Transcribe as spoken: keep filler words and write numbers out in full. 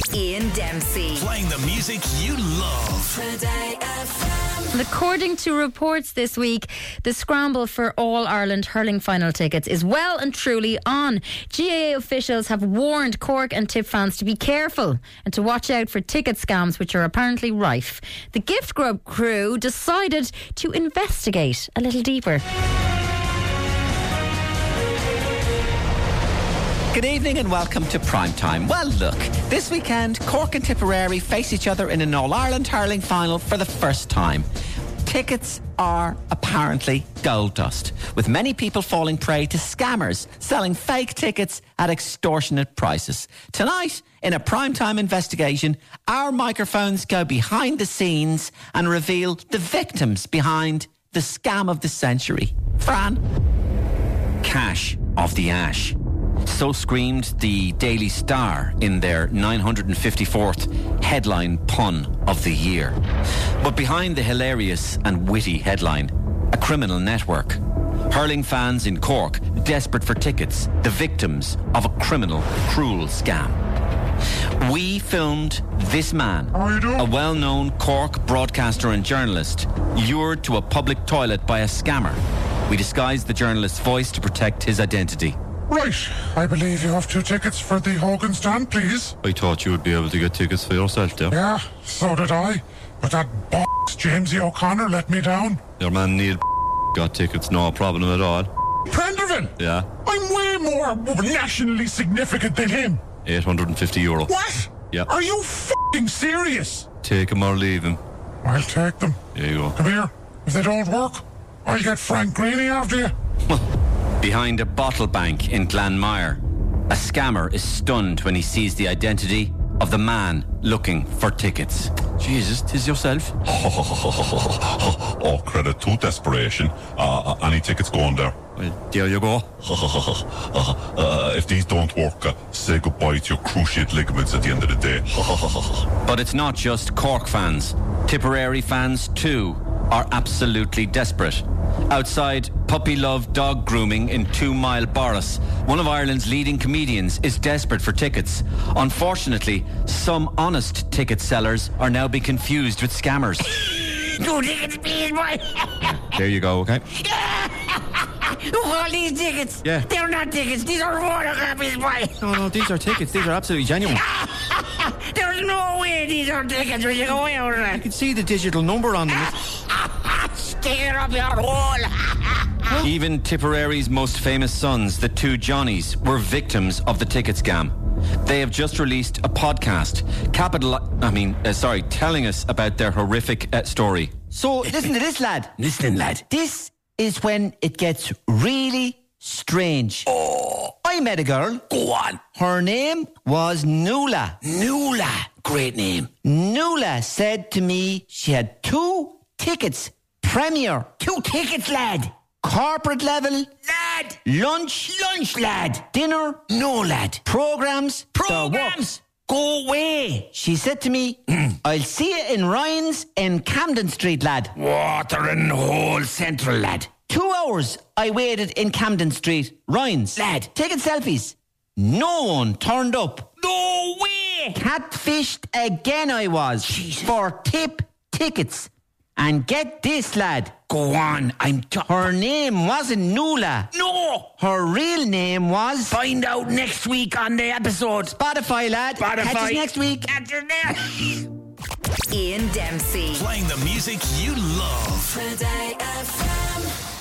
Ian Dempsey. Playing the music you love. Today F M. According to reports this week, the scramble for All-Ireland hurling final tickets is well and truly on. G A A officials have warned Cork and Tip fans to be careful and to watch out for ticket scams, which are apparently rife. The Gift Grub crew decided to investigate a little deeper. Good evening and welcome to Primetime. Well, look, this weekend, Cork and Tipperary face each other in an All-Ireland hurling final for the first time. Tickets are apparently gold dust, with many people falling prey to scammers selling fake tickets at extortionate prices. Tonight, in a Primetime investigation, our microphones go behind the scenes and reveal the victims behind the scam of the century. Fran? Cash off the ash. So screamed the Daily Star in their nine hundred fifty-fourth headline pun of the year. But behind the hilarious and witty headline, a criminal network. Hurling fans in Cork, desperate for tickets, the victims of a criminal, cruel scam. We filmed this man, a well-known Cork broadcaster and journalist, lured to a public toilet by a scammer. We disguised the journalist's voice to protect his identity. Right, I believe you have two tickets for the Hogan stand, please. I thought you would be able to get tickets for yourself there. Yeah, so did I. But that b****s Jamesy O'Connor let me down. Your man Neil got tickets, no problem at all. Prenderville? Yeah. I'm way more nationally significant than him. eight hundred fifty euro. What? Yeah. Are you f***ing serious? Take him or leave him. I'll take them. There you go. Come here. If they don't work, I'll get Frank Greeny after you. Behind a bottle bank in Glanmire, a scammer is stunned when he sees the identity of the man looking for tickets. Jesus, 'tis yourself. Oh, credit to desperation. Uh, uh, any tickets going there? Well, there you go. uh, if these don't work, uh, say goodbye to your cruciate ligaments at the end of the day. But it's not just Cork fans. Tipperary fans too are absolutely desperate. Outside puppy love dog grooming in Two Mile Boris, one of Ireland's leading comedians is desperate for tickets. Unfortunately, some honest ticket sellers are now being confused with scammers. Two tickets, please, boy. There you go, okay? All these tickets. Yeah. They're not tickets. These are photocopies, boy. No, no, these are tickets. These are absolutely genuine. There's no way these are tickets. Will you go away over You that? can see the digital number on them. Stick it up your hole. Even Tipperary's most famous sons, the two Johnnies, were victims of the ticket scam. They have just released a podcast, capital, I mean, uh, sorry, telling us about their horrific uh, story. So, listen to this, lad. Listen, lad. This is when it gets really strange. Oh. I met a girl. Go on. Her name was Nuala. Nuala. Great name. Nuala said to me she had two tickets. Premier. Two tickets, lad. Corporate level. Lad. Lunch. Lunch, lad. Dinner. No, lad. Programs. the Programs. works. Go away. She said to me, I'll see you in Ryan's in Camden Street, lad. Watering hole central, lad. Two hours I waited in Camden Street, Ryan's. Lad. Taking selfies. No one turned up. No way. Catfished again I was. Jesus. For tip tickets. And get this, lad. Go on. I'm... T- Her name wasn't Nuala. no. Her real name was... Find out next week on the episode. Spotify, lad. Spotify. Catch us next week. Catch you there. Ian Dempsey. Playing the music you love. Today F M.